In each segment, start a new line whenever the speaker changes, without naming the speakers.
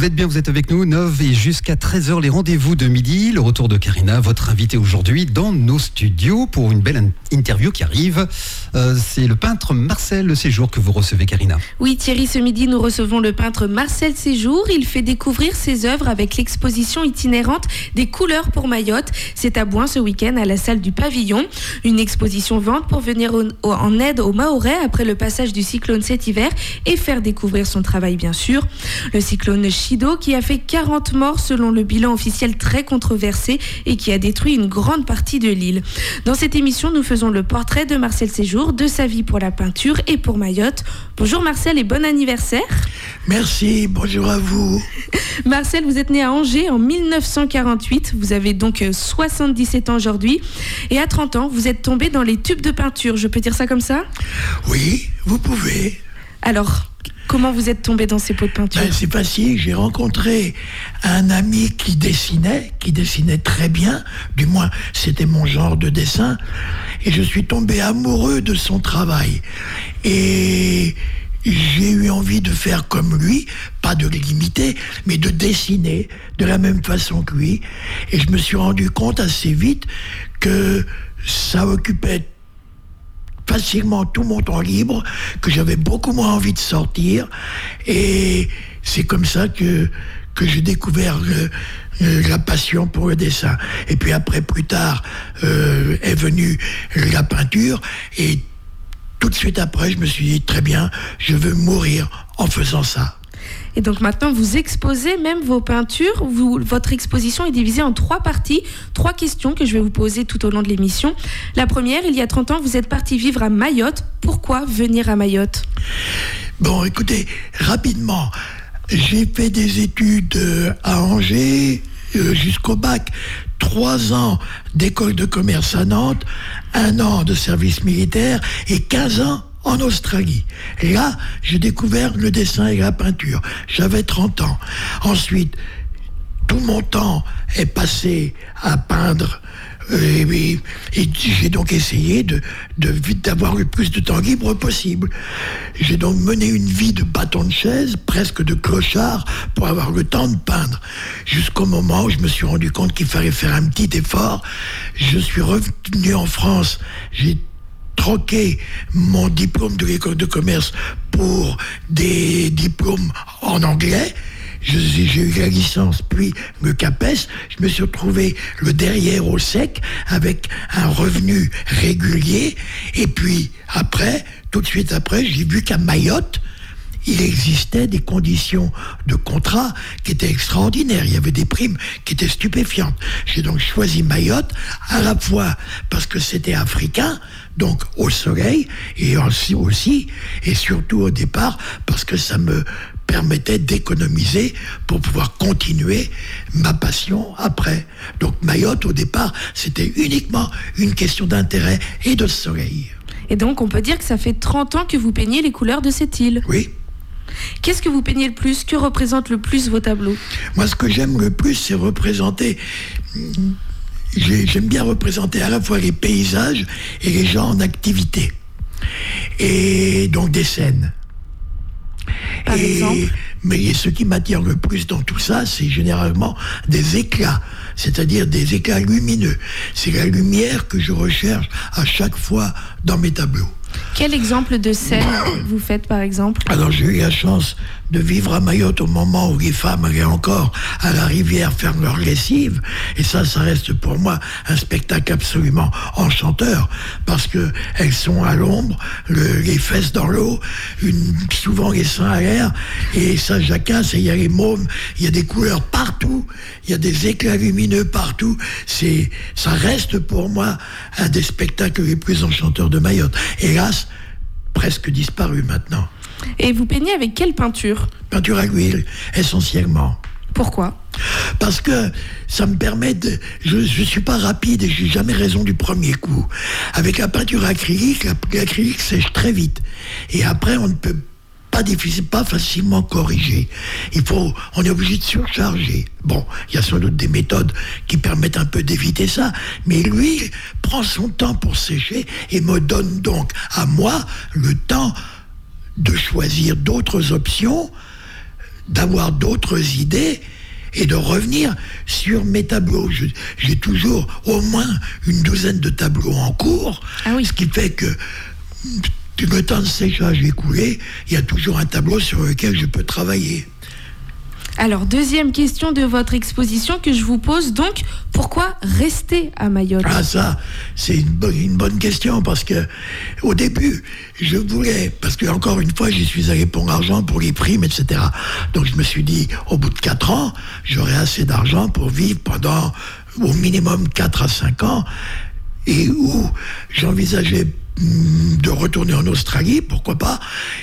Vous êtes bien, vous êtes avec nous, 9 et jusqu'à 13h, les rendez-vous de midi. Le retour de Karina, votre invitée aujourd'hui dans nos studios pour une belle interview qui arrive. C'est le peintre Marcel Séjour que vous recevez, Karina.
Oui, Thierry, ce midi, nous recevons le peintre Marcel Séjour. Il fait découvrir ses œuvres avec l'exposition itinérante des couleurs pour Mayotte. C'est à Bouin ce week-end à la salle du Pavillon. Une exposition vente pour venir en aide aux Mahorais après le passage du cyclone cet hiver et faire découvrir son travail, bien sûr. Le cyclone Chido qui a fait 40 morts selon le bilan officiel très controversé et qui a détruit une grande partie de l'île. Dans cette émission, nous faisons le portrait de Marcel Séjour, de sa vie pour la peinture et pour Mayotte. Bonjour Marcel et bon anniversaire.
Merci, bonjour à vous.
Marcel, vous êtes né à Angers en 1948, vous avez donc 77 ans aujourd'hui et à 30 ans, vous êtes tombé dans les tubes de peinture, je peux dire ça comme ça ?
Oui, vous pouvez.
Alors, comment vous êtes tombé dans ces pots de peinture ?
C'est facile, j'ai rencontré un ami qui dessinait très bien, du moins c'était mon genre de dessin, et je suis tombé amoureux de son travail. Et j'ai eu envie de faire comme lui, pas de l'imiter, mais de dessiner de la même façon que lui. Et je me suis rendu compte assez vite que ça occupait facilement tout mon temps libre, que j'avais beaucoup moins envie de sortir, et c'est comme ça que j'ai découvert la passion pour le dessin. Et puis après, plus tard, est venue la peinture, et tout de suite après, je me suis dit, très bien, je veux mourir en faisant ça.
Et donc maintenant, vous exposez même vos peintures. Votre exposition est divisée en 3 parties. 3 questions que je vais vous poser tout au long de l'émission. La première, il y a 30 ans, vous êtes parti vivre à Mayotte. Pourquoi venir à Mayotte ?
Bon, écoutez, rapidement, j'ai fait des études à Angers jusqu'au bac. 3 ans d'école de commerce à Nantes, 1 an de service militaire et 15 ans en Australie. Et là, j'ai découvert le dessin et la peinture. J'avais 30 ans. Ensuite, tout mon temps est passé à peindre. Et j'ai donc essayé d'avoir le plus de temps libre possible. J'ai donc mené une vie de bâton de chaise, presque de clochard, pour avoir le temps de peindre. Jusqu'au moment où je me suis rendu compte qu'il fallait faire un petit effort. Je suis revenu en France. J'ai troqué mon diplôme de l'école de commerce pour des diplômes en anglais. J'ai eu la licence, puis le CAPES. Je me suis retrouvé le derrière au sec avec un revenu régulier. Et puis après, tout de suite après, j'ai vu qu'à Mayotte, il existait des conditions de contrat qui étaient extraordinaires. Il y avait des primes qui étaient stupéfiantes. J'ai donc choisi Mayotte, à la fois parce que c'était africain, donc au soleil, et aussi, et surtout au départ, parce que ça me permettait d'économiser pour pouvoir continuer ma passion après. Donc Mayotte, au départ, c'était uniquement une question d'intérêt et de soleil.
Et donc, on peut dire que ça fait 30 ans que vous peignez les couleurs de cette île.
Oui.
Qu'est-ce que vous peignez le plus ? Que représente le plus vos tableaux ?
Moi, ce que j'aime le plus, c'est représenter... J'aime bien représenter à la fois les paysages et les gens en activité. Et donc des scènes.
Par exemple ?
Mais ce qui m'attire le plus dans tout ça, c'est généralement des éclats, c'est-à-dire des éclats lumineux. C'est la lumière que je recherche à chaque fois dans mes tableaux.
Quel exemple de scène vous faites, par exemple ?
Alors, j'ai eu la chance de vivre à Mayotte au moment où les femmes allaient encore à la rivière faire leur lessive. Et ça reste pour moi un spectacle absolument enchanteur, parce que elles sont à l'ombre, les fesses dans l'eau, souvent les seins à l'air, et ça jacasse, et il y a les mômes, il y a des couleurs partout, il y a des éclats lumineux partout. Ça reste pour moi un des spectacles les plus enchanteurs de Mayotte. Hélas, presque disparu maintenant.
Et vous peignez avec quelle peinture ?
Peinture à l'huile, essentiellement.
Pourquoi ?
Parce que ça me permet de... Je suis pas rapide et j'ai jamais raison du premier coup. Avec la peinture acrylique, l'acrylique sèche très vite. Et après, on ne peut pas facilement corriger. On est obligé de surcharger. Bon, il y a sans doute des méthodes qui permettent un peu d'éviter ça, mais lui prend son temps pour sécher et me donne donc à moi le temps de choisir d'autres options d'avoir d'autres idées et de revenir sur mes tableaux. J'ai toujours au moins une douzaine de tableaux en cours, ce qui fait que le temps de séchage écoulé, il y a toujours un tableau sur lequel je peux travailler.
Alors, deuxième question de votre exposition que je vous pose, donc, pourquoi rester à Mayotte ?
Ah, ça, c'est une bonne question, parce que au début, je voulais, parce que encore une fois, j'y suis allé pour l'argent, pour les primes, etc. Donc je me suis dit, au bout de 4 ans, j'aurai assez d'argent pour vivre pendant au minimum 4 à 5 ans, et où j'envisageais de retourner en Australie, pourquoi pas,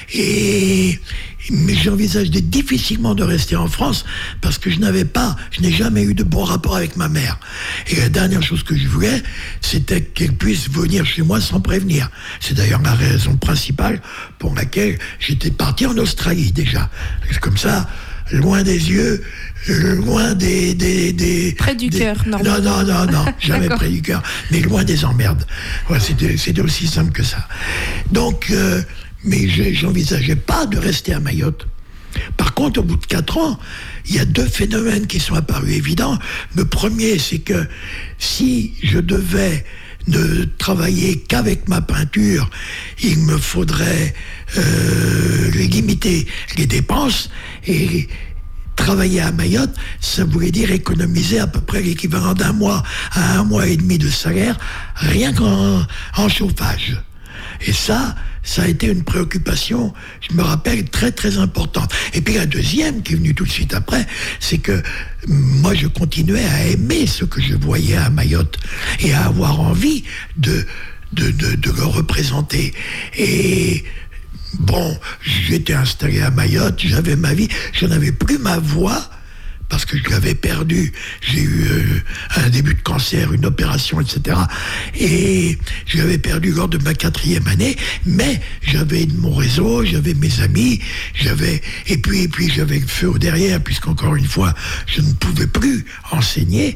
mais j'envisage difficilement de rester en France parce que je n'ai jamais eu de bon rapport avec ma mère. Et la dernière chose que je voulais, c'était qu'elle puisse venir chez moi sans prévenir. C'est d'ailleurs la raison principale pour laquelle j'étais parti en Australie déjà. Comme ça, loin des yeux, loin des
près du cœur, normalement.
Non, jamais près du cœur, mais loin des emmerdes. Ouais, c'était aussi simple que ça. Donc, mais j'envisageais pas de rester à Mayotte. Par contre, au bout de 4 ans, il y a 2 phénomènes qui sont apparus évidents. Le premier, c'est que si je devais ne travailler qu'avec ma peinture, il me faudrait limiter les dépenses, et travailler à Mayotte, ça voulait dire économiser à peu près l'équivalent d'1 mois à 1 mois et demi de salaire, rien qu'en chauffage. Et ça a été une préoccupation, je me rappelle, très très importante. Et puis la deuxième, qui est venue tout de suite après, c'est que moi je continuais à aimer ce que je voyais à Mayotte et à avoir envie de le représenter. Et bon, j'étais installé à Mayotte, j'avais ma vie, je n'avais plus ma voix, parce que je l'avais perdu. J'ai eu un début de cancer, une opération, etc. Et je l'avais perdu lors de ma 4e année, mais j'avais mon réseau, j'avais mes amis, et puis j'avais le feu au derrière, puisqu'encore une fois, je ne pouvais plus enseigner.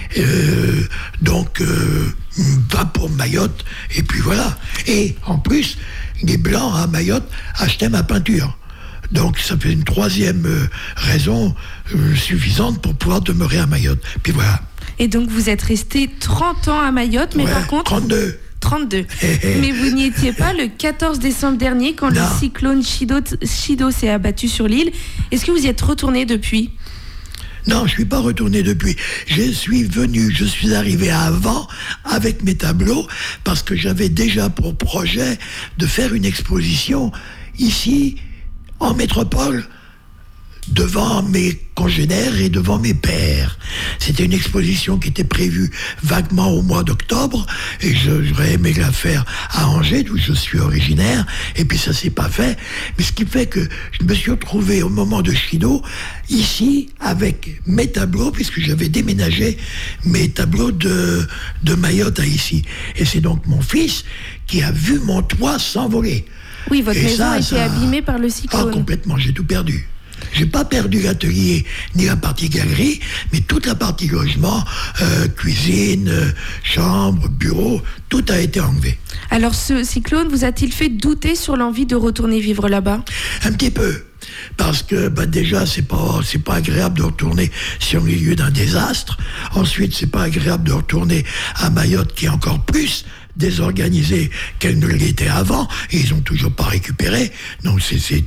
Donc, va pour Mayotte, et puis voilà. Et en plus, les Blancs à Mayotte achetaient ma peinture. Donc ça fait une 3e raison suffisante pour pouvoir demeurer à Mayotte. Puis voilà.
Et donc vous êtes resté 30 ans à Mayotte, mais par contre... 32. Mais vous n'y étiez pas le 14 décembre dernier quand le cyclone Chido s'est abattu sur l'île. Est-ce que vous y êtes retourné depuis ?
Non, je ne suis pas retourné depuis. Je suis arrivé avant avec mes tableaux parce que j'avais déjà pour projet de faire une exposition ici, en métropole, devant mes congénères et devant mes pairs. C'était une exposition qui était prévue vaguement au mois d'octobre, et j'aurais aimé la faire à Angers, d'où je suis originaire, et puis ça s'est pas fait. Mais ce qui fait que je me suis retrouvé au moment de Chido, ici, avec mes tableaux, puisque j'avais déménagé mes tableaux de Mayotte à ici. Et c'est donc mon fils qui a vu mon toit s'envoler.
Oui, votre maison a été abîmée par le cyclone.
Ah, complètement, j'ai tout perdu. J'ai pas perdu l'atelier ni la partie galerie, mais toute la partie logement, cuisine, chambre, bureau, tout a été enlevé.
Alors ce cyclone vous a-t-il fait douter sur l'envie de retourner vivre là-bas ?
Un petit peu. Parce que déjà, c'est pas agréable de retourner sur le milieu d'un désastre. Ensuite, c'est pas agréable de retourner à Mayotte, qui est encore plus désorganisée qu'elle ne l'était avant, et ils n'ont toujours pas récupéré. Donc c'est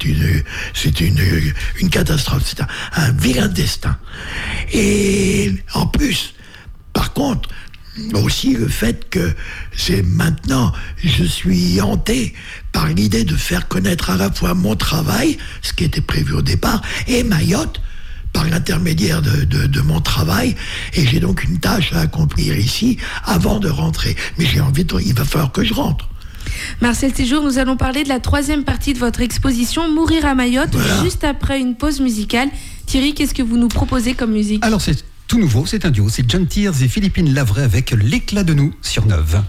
une catastrophe, c'est un vilain destin. Et en plus, par contre, aussi le fait que c'est maintenant, je suis hanté par l'idée de faire connaître à la fois mon travail, ce qui était prévu au départ, et Mayotte, par l'intermédiaire de mon travail, et j'ai donc une tâche à accomplir ici avant de rentrer. Mais il va falloir que je rentre.
Marcel Séjour, nous allons parler de la 3e partie de votre exposition, Mourir à Mayotte, voilà. Juste après une pause musicale. Thierry, qu'est-ce que vous nous proposez comme musique ?
Alors c'est tout nouveau, c'est un duo, c'est John Tears et Philippine Lavray avec L'éclat de nous sur Neuve.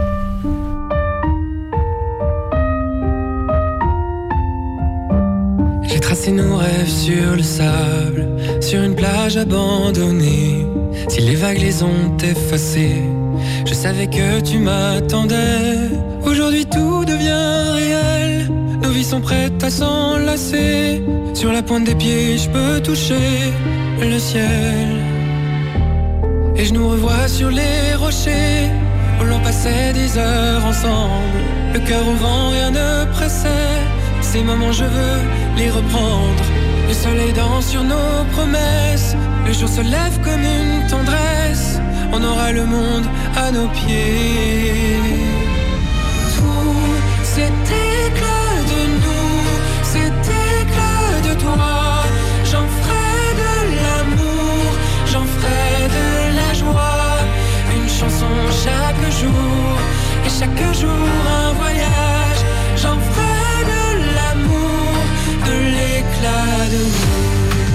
J'ai tracé nos rêves sur le sable, sur une plage abandonnée. Si les vagues les ont effacés, je savais que tu m'attendais. Aujourd'hui tout devient réel, nos vies envies sont prêtes à s'enlacer. Sur la pointe des pieds, je peux toucher le ciel. Et je nous revois sur les rochers où l'on passait des heures ensemble. Le cœur au vent, rien ne pressait. Ces moments, je veux les reprendre. Le soleil danse sur nos promesses. Le jour se lève comme une tendresse. On aura le monde à nos pieds. Tout cet éclat de nous, cet éclat de toi, j'en ferai de l'amour, j'en ferai de la joie. Une chanson chaque jour, et chaque jour un voyage. J'en ferai de l'amour, de l'éclat de nous.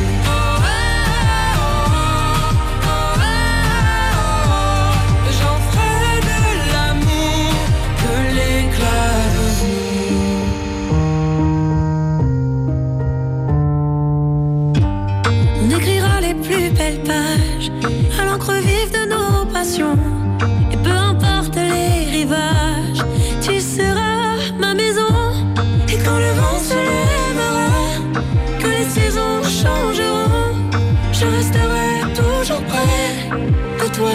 À l'encre vive de nos passions. Et peu importe les rivages, tu seras ma maison. Et quand le vent se lèvera, que les saisons changeront, je resterai toujours près de toi.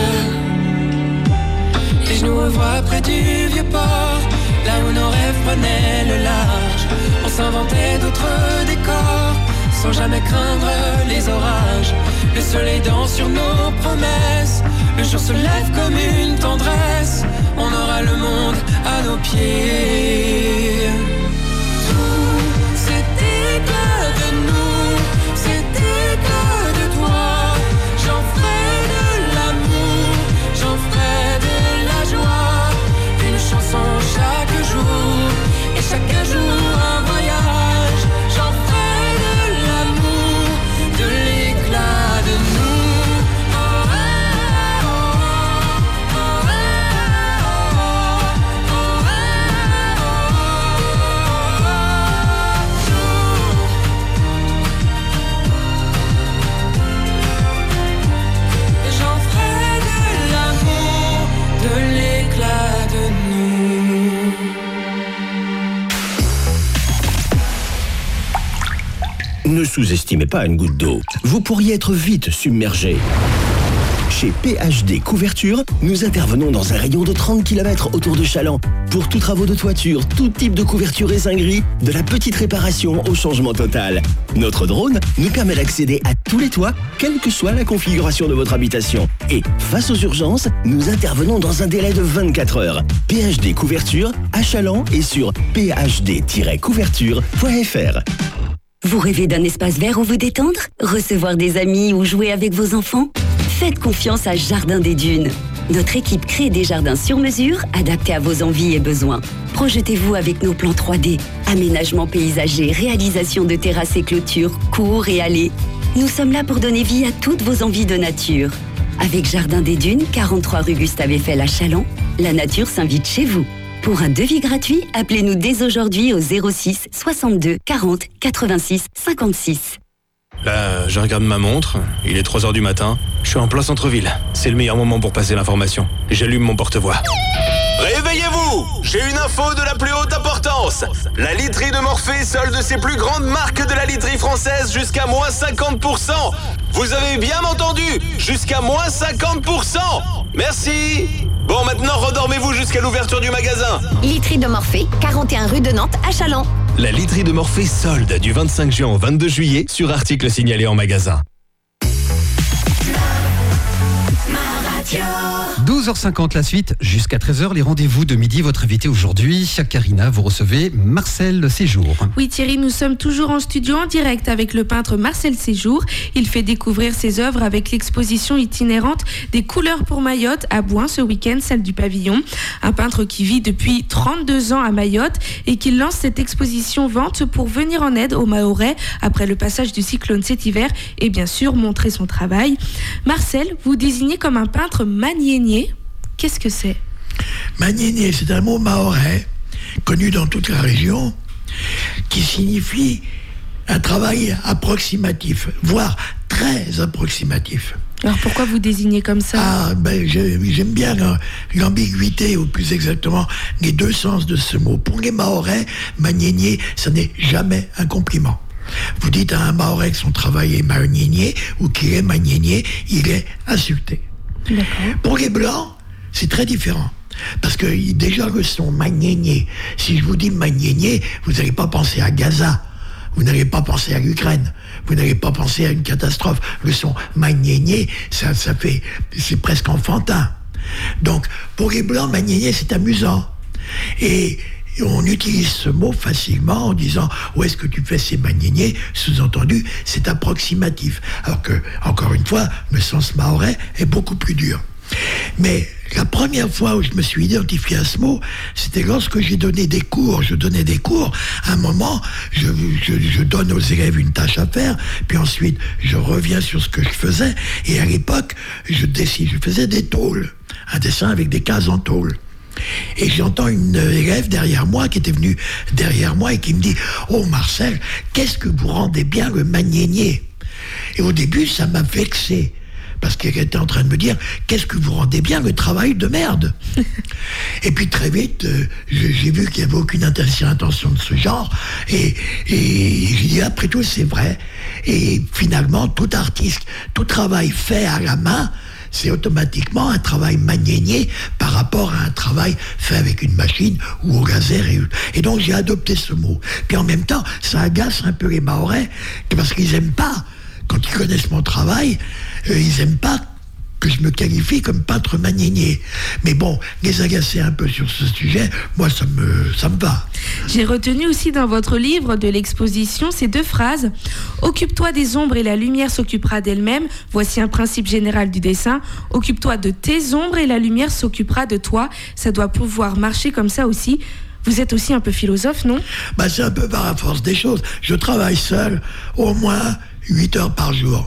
Et je nous revois près du vieux port, là où nos rêves prenaient le large. On s'inventait d'autres décors, sans jamais craindre les orages. Le soleil danse sur nos promesses. Le jour se lève comme une tendresse. On aura le monde à nos pieds. Tout cet éclat de nous, cet éclat de toi, j'en ferai de l'amour, j'en ferai de la joie. Une chanson chaque jour, et chaque jour un voyage. J'en ferai de l'amour, de l'éclat de nous. J'en ferai de l'amour, de l'éclat de nous.
Ne sous-estimez pas une goutte d'eau. Vous pourriez être vite submergé. Chez PHD Couverture, nous intervenons dans un rayon de 30 km autour de Chaland. Pour tous travaux de toiture, tout type de couverture et zinguerie, de la petite réparation au changement total. Notre drone nous permet d'accéder à tous les toits, quelle que soit la configuration de votre habitation. Et face aux urgences, nous intervenons dans un délai de 24 heures. PHD Couverture à Chaland et sur phd-couverture.fr.
Vous rêvez d'un espace vert où vous détendre, recevoir des amis ou jouer avec vos enfants? Faites confiance à Jardin des Dunes. Notre équipe crée des jardins sur mesure, adaptés à vos envies et besoins. Projetez-vous avec nos plans 3D, aménagement paysager, réalisation de terrasses et clôtures, cours et allées. Nous sommes là pour donner vie à toutes vos envies de nature. Avec Jardin des Dunes, 43 rue Gustave Eiffel à Chaland, la nature s'invite chez vous. Pour un devis gratuit, appelez-nous dès aujourd'hui au 06 62 40 86 56.
Là, je regarde ma montre, il est 3h du matin, je suis en plein centre-ville. C'est le meilleur moment pour passer l'information. J'allume mon porte-voix.
Réveillez-vous! J'ai une info de la plus haute importance. La literie de Morphée solde ses plus grandes marques de la literie française jusqu'à moins 50%. Vous avez bien entendu, jusqu'à moins 50%. Merci. Bon, maintenant redormez-vous jusqu'à l'ouverture du magasin.
Literie de Morphée, 41 rue de Nantes à Chaland.
La literie de Morphée solde du 25 juin au 22 juillet sur articles signalés en magasin.
12h50 la suite, jusqu'à 13h les rendez-vous de midi. Votre invité aujourd'hui, Karina, vous recevez Marcel Séjour.
Oui Thierry, nous sommes toujours en studio en direct avec le peintre Marcel Séjour. Il fait découvrir ses œuvres avec l'exposition itinérante des couleurs pour Mayotte à Bouin ce week-end, celle du pavillon. Un peintre qui vit depuis 32 ans à Mayotte et qui lance cette exposition vente pour venir en aide aux Mahorais après le passage du cyclone cet hiver et bien sûr montrer son travail. Marcel, vous désignez comme un peintre maniénier. Qu'est-ce que c'est?
Maniénier, c'est un mot mahorais, connu dans toute la région, qui signifie un travail approximatif, voire très approximatif.
Alors pourquoi vous désignez comme ça?
J'aime bien l'ambiguïté, ou plus exactement les deux sens de ce mot. Pour les Mahorais, magnénier, ça n'est jamais un compliment. Vous dites à un Mahorais que son travail est magnénier ou qu'il est magnénier, il est insulté.
D'accord.
Pour les Blancs, c'est très différent. Parce que déjà le son magnénier, si je vous dis magnénier, vous n'allez pas penser à Gaza. Vous n'allez pas penser à l'Ukraine. Vous n'allez pas penser à une catastrophe. Le son magnénier, c'est presque enfantin. Donc, pour les Blancs, magnénier, c'est amusant. Et on utilise ce mot facilement en disant « Où est-ce que tu fais ces magnéniers ?» Sous-entendu, c'est approximatif. Alors que, encore une fois, le sens mahorais est beaucoup plus dur. Mais la première fois où je me suis identifié à ce mot, c'était lorsque j'ai donné des cours. Je donnais des cours. À un moment, je donne aux élèves une tâche à faire, puis ensuite, je reviens sur ce que je faisais. Et à l'époque, je faisais des tôles. Un dessin avec des cases en tôle. Et j'entends une élève derrière moi qui était venue derrière moi et qui me dit « Oh Marcel, qu'est-ce que vous rendez bien le magnénier ?» Et au début, ça m'a vexé. Parce qu'elle était en train de me dire « Qu'est-ce que vous rendez bien le travail de merde ?» Et puis très vite, j'ai vu qu'il n'y avait aucune intention de ce genre. Et j'ai dit « Après tout, c'est vrai. » Et finalement, tout artiste, tout travail fait à la main, c'est automatiquement un travail magnénier par rapport à un travail fait avec une machine ou au laser. Et donc j'ai adopté ce mot. Puis en même temps, ça agace un peu les Mahorais, parce qu'ils n'aiment pas, quand ils connaissent mon travail, ils n'aiment pas que je me qualifie comme peintre magnénier. Mais bon, les agacer un peu sur ce sujet, moi ça me va.
J'ai retenu aussi dans votre livre de l'exposition ces deux phrases. « Occupe-toi des ombres et la lumière s'occupera d'elle-même. Voici un principe général du dessin. Occupe-toi de tes ombres et la lumière s'occupera de toi. » Ça doit pouvoir marcher comme ça aussi. Vous êtes aussi un peu philosophe, non?
C'est un peu par la force des choses. Je travaille seul au moins 8 heures par jour.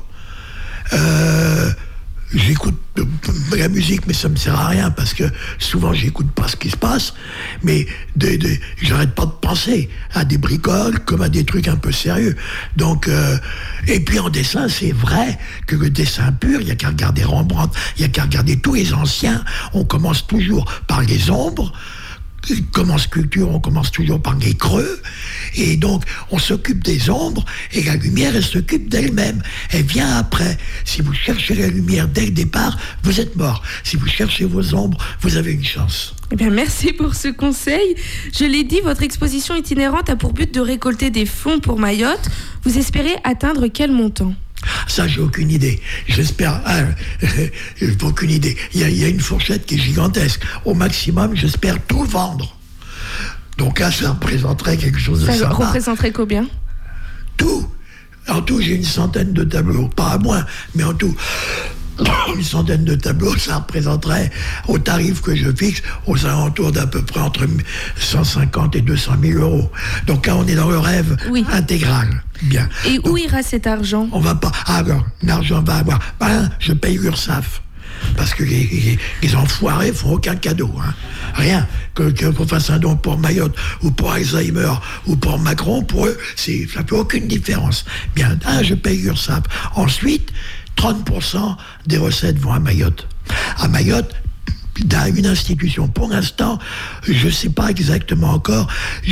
J'écoute de la musique, mais ça me sert à rien parce que souvent j'écoute pas ce qui se passe, mais j'arrête pas de penser à des bricoles comme à des trucs un peu sérieux. Donc, et puis en dessin, c'est vrai que le dessin pur, il n'y a qu'à regarder Rembrandt, il n'y a qu'à regarder tous les anciens. On commence toujours par les ombres. Comme en sculpture, on commence toujours par les creux, et donc on s'occupe des ombres, et la lumière, elle s'occupe d'elle-même. Elle vient après. Si vous cherchez la lumière dès le départ, vous êtes mort. Si vous cherchez vos ombres, vous avez une chance.
Eh bien, merci pour ce conseil. Je l'ai dit, votre exposition itinérante a pour but de récolter des fonds pour Mayotte. Vous espérez atteindre quel montant ?
Ça, j'ai aucune idée. J'espère... aucune idée. Il y a une fourchette qui est gigantesque. Au maximum, j'espère tout vendre. Donc là, ça représenterait quelque chose de sympa.
Ça représenterait combien ?
Tout. En tout, j'ai une centaine de tableaux. Pas à moins, mais en tout... Une centaine de tableaux, ça représenterait, au tarif que je fixe, aux alentours d'à peu près entre 150 et 200 000 euros. Donc là, on est dans le rêve intégral. Bien.
Et où ira cet argent ?
On va pas... alors, l'argent va avoir... je paye l'URSSAF. Parce que les enfoirés font aucun cadeau. Rien. Qu'on fasse un don pour Mayotte, ou pour Alzheimer, ou pour Macron, pour eux, ça ne fait aucune différence. Bien, je paye l'URSSAF. Ensuite... 30% des recettes vont à Mayotte. À Mayotte, dans une institution. Pour l'instant, je ne sais pas exactement encore.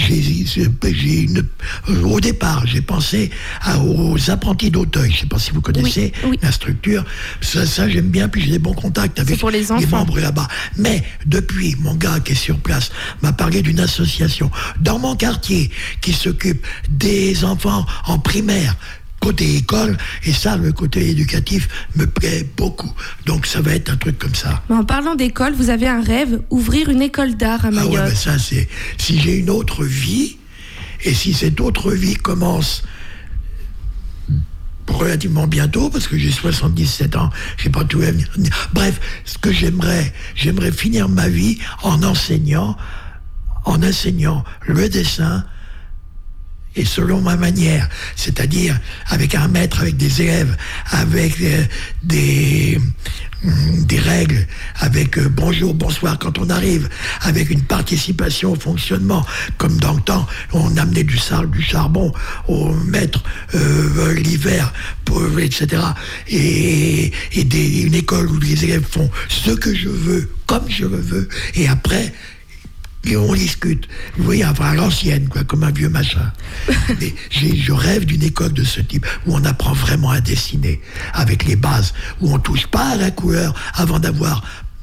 Au départ, j'ai pensé aux apprentis d'Auteuil. Je ne sais pas si vous connaissez la structure. Ça, j'aime bien, puis j'ai des bons contacts avec les membres là-bas. Mais depuis, mon gars qui est sur place m'a parlé d'une association dans mon quartier qui s'occupe des enfants en primaire, côté école, et ça, le côté éducatif me plaît beaucoup. Donc ça va être un truc comme ça.
En parlant d'école, vous avez un rêve, ouvrir une école d'art à Mayotte.
Ah ouais, ça c'est... Si j'ai une autre vie, et si cette autre vie commence relativement bientôt, parce que j'ai 77 ans, j'ai pas tout à venir. Bref, ce que j'aimerais finir ma vie en enseignant le dessin, et selon ma manière, c'est-à-dire avec un maître, avec des élèves, avec des des règles, avec bonjour, bonsoir quand on arrive, avec une participation au fonctionnement, comme dans le temps, on amenait du charbon au maître l'hiver, etc. Et une école où les élèves font ce que je veux, comme je le veux, et après, et on discute. Vous voyez, enfin, à l'ancienne, quoi, comme un vieux machin. Mais je rêve d'une école de ce type, où on apprend vraiment à dessiner, avec les bases, où on touche pas à la couleur avant d'avoir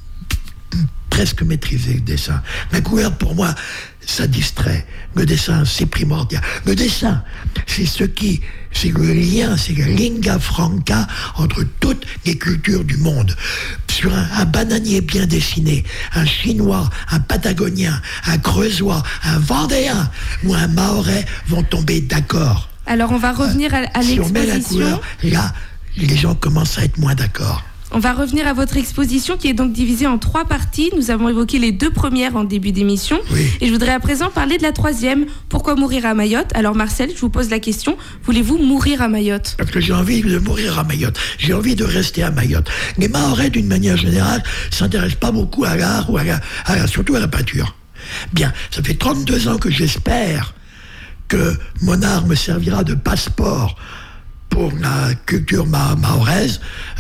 presque maîtrisé le dessin. La couleur, pour moi, ça distrait. Le dessin, c'est primordial. Le dessin, c'est le lien, c'est la lingua franca entre toutes les cultures du monde. Sur un bananier bien dessiné, un chinois, un patagonien, un creusois, un vendéen ou un mahorais vont tomber d'accord.
Alors on va revenir à l'exposition.
Si on met la couleur, là, les gens commencent à être moins d'accord.
On va revenir à votre exposition qui est donc divisée en 3 parties. Nous avons évoqué les 2 premières en début d'émission.
Oui.
Et je voudrais à présent parler de la 3e. Pourquoi mourir à Mayotte ? Alors Marcel, je vous pose la question. Voulez-vous mourir à Mayotte ?
Parce que j'ai envie de mourir à Mayotte. J'ai envie de rester à Mayotte. Les Mahorais, d'une manière générale, ne s'intéressent pas beaucoup à l'art ou surtout à la peinture. Bien, ça fait 32 ans que j'espère que mon art me servira de passeport pour la culture mahoraise.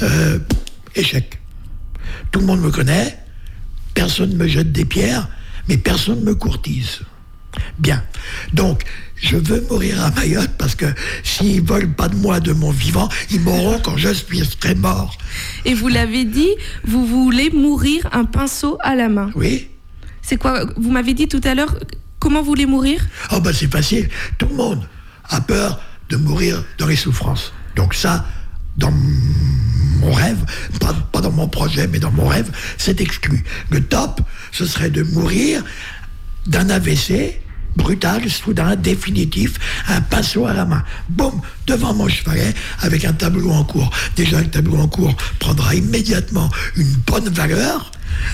Échec. Tout le monde me connaît, personne ne me jette des pierres, mais personne ne me courtise. Bien. Donc, je veux mourir à Mayotte parce que s'ils ne veulent pas de moi, de mon vivant, ils mourront quand je serai mort.
Et vous l'avez dit, vous voulez mourir un pinceau à la main.
Oui.
C'est quoi ? Vous m'avez dit tout à l'heure, comment vous voulez mourir ?
Oh ben c'est facile. Tout le monde a peur de mourir dans les souffrances. Donc ça, dans mon rêve, pas dans mon projet, mais dans mon rêve, c'est exclu. Le top, ce serait de mourir d'un AVC brutal, soudain, définitif, un pinceau à la main. Boum, devant mon chevalet, avec un tableau en cours. Déjà, le tableau en cours prendra immédiatement une bonne valeur.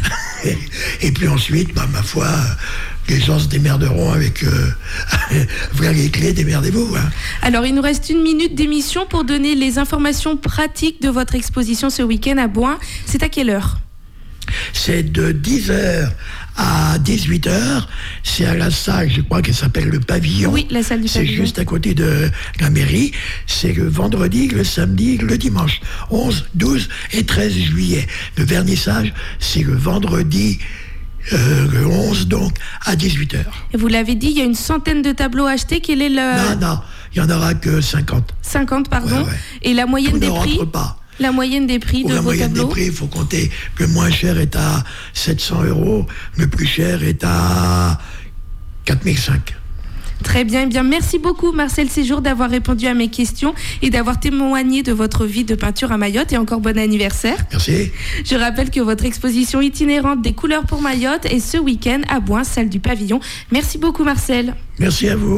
Et puis ensuite, ma foi, les gens se démerderont avec voilà les clés, démerdez-vous. Hein.
Alors, il nous reste 1 minute d'émission pour donner les informations pratiques de votre exposition ce week-end à Boin. C'est à quelle heure ?
C'est de 10h à 18h. C'est à la salle, je crois qu'elle s'appelle le Pavillon.
Oui, la salle du Pavillon.
C'est juste à côté de la mairie. C'est le vendredi, le samedi, le dimanche. 11, 12 et 13 juillet. Le vernissage, c'est le vendredi... le 11 donc à 18h.
Et vous l'avez dit, il y a une centaine de tableaux achetés. Quel est le...
Non, il n'y en aura que 50.
50, pardon.
Ouais.
Et la moyenne
Tout
des
ne
prix
rentre pas.
La moyenne des prix de vos tableaux ?
La moyenne des prix, il faut compter que le moins cher est à 700 €, le plus cher est à 4005.
Très bien, eh bien, merci beaucoup Marcel Séjour d'avoir répondu à mes questions et d'avoir témoigné de votre vie de peinture à Mayotte, et encore bon anniversaire.
Merci.
Je rappelle que votre exposition itinérante des couleurs pour Mayotte est ce week-end à Boin, salle du Pavillon. Merci beaucoup Marcel.
Merci à vous.